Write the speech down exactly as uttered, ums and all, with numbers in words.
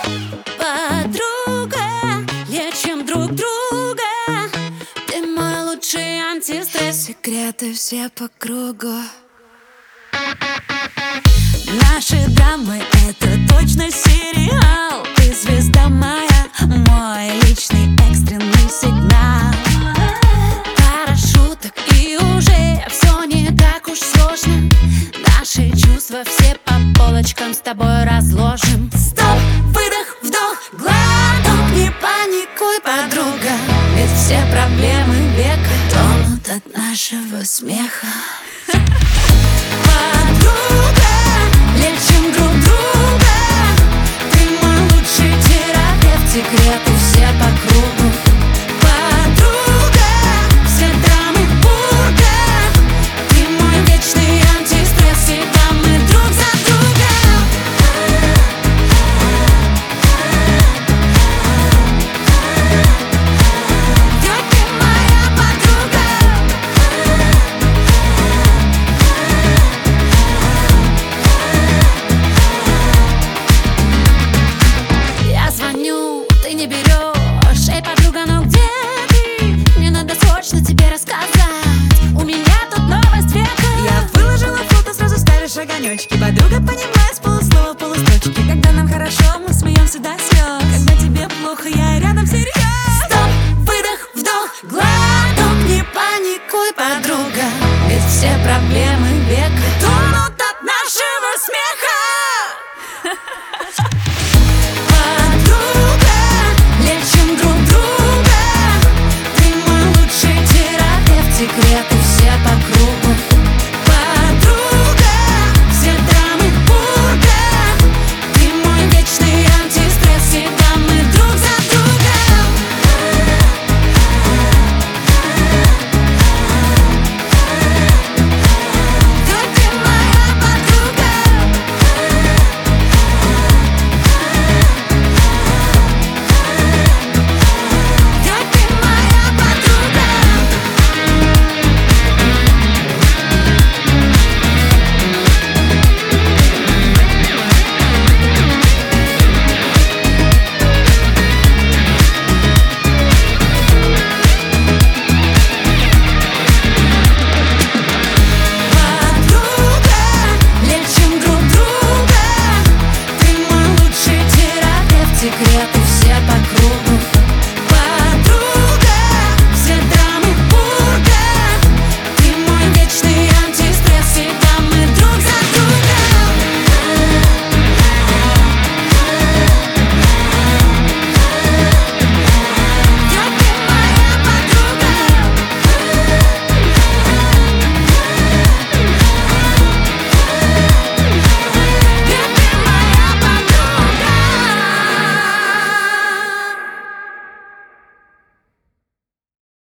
Подруга, лечим друг друга. Ты мой лучший антистресс, секреты все по кругу. Наши драмы — это точно сериал. Ты звезда моя, мой личный экстренный сигнал. Пара шуток и уже все не так уж сложно. Наши чувства все по полочкам с тобой разложим. Стоп, выдох, вдох, глоток. Не паникуй, подруга, ведь все проблемы века тонут от нашего смеха.